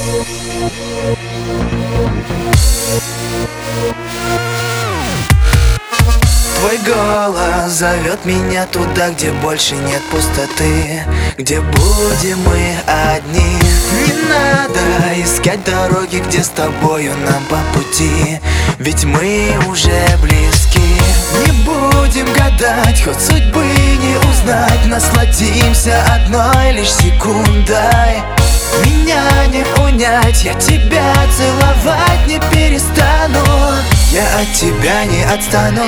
Твой голос зовет меня туда, где больше нет пустоты, где будем мы одни. Не надо искать дороги, где с тобою нам по пути, ведь мы уже близки. Не будем гадать, хоть судьбы не узнать, насладимся одной лишь секундой. Меня не унять, я тебя целовать не перестану, я от тебя не отстану.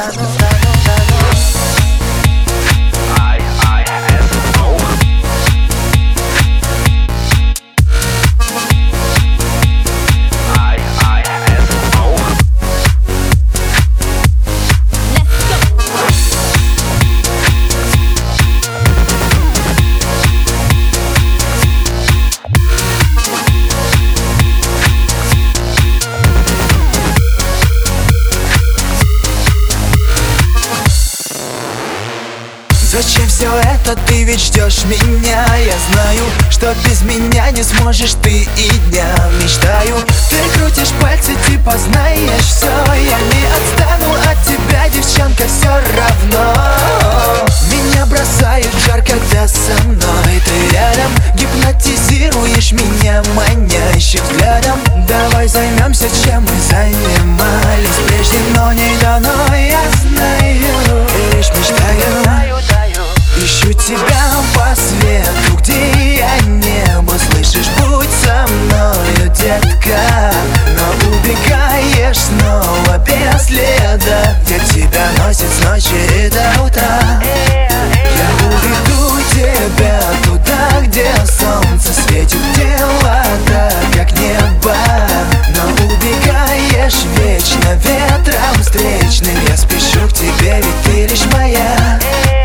Зачем все это, ты ведь ждешь меня? Я знаю, что без меня не сможешь ты и дня. Мечтаю, ты крутишь пальцы, типа знаешь все. Я не отстану от тебя, девчонка, все равно. Меня бросает в жар, когда со мной ты рядом. Гипнотизируешь меня манящим взглядом. Давай займемся, чем мы занимались прежде, но не дано, я знаю. Лишь мечтаю. Ищу тебя по свету, где я не был. Слышишь, будь со мною, детка. Но убегаешь снова без следа, где тебя носит с ночи и до утра. Я уведу тебя туда, где солнце светит, где вода как небо. Но убегаешь вечно ветром встречным. Я спешу к тебе, ведь ты лишь моя.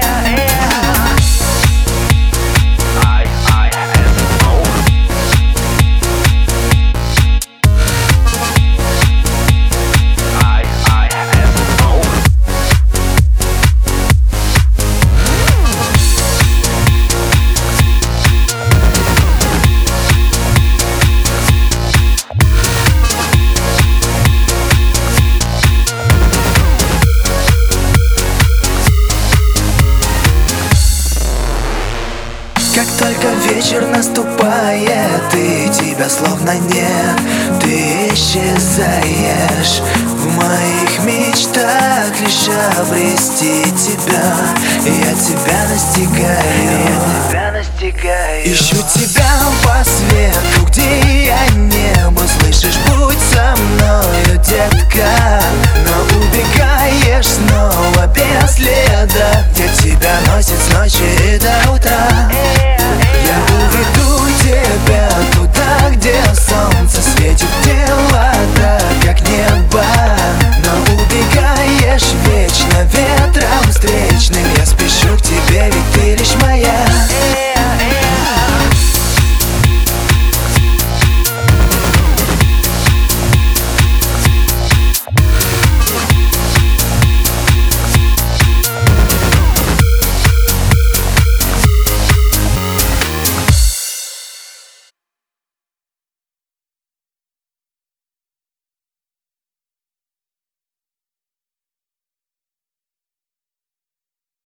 Как только вечер наступает, и тебя словно нет, ты исчезаешь. В моих мечтах лишь обрести тебя, я тебя настигаю. Ищу тебя по свету, где я не был. Слышишь, будь со мною, детка. Но убегаешь снова без следа, где тебя носит с ночи и до